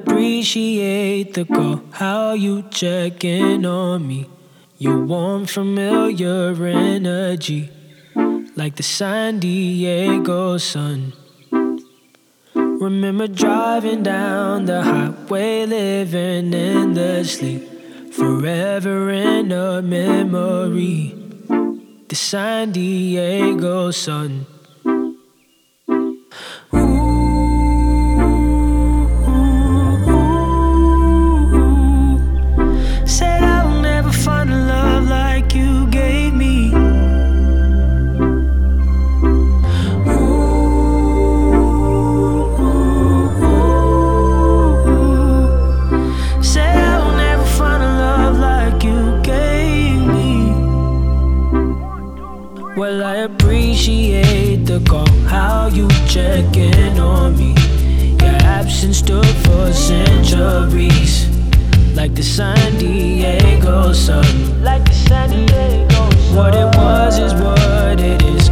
appreciate the call, how you check in on me. Your warm, familiar energy, like the San Diego sun. Remember driving down the highway, living endlessly, forever in a memory. The San Diego sun. Said I'll never find a love like you gave me. Said I'll never find a love like you gave me. Well, I appreciate the call, how you check in on me. Your absence stood for centuries, like the San Diego sun. Like the San Diego sun. What it was is what it is.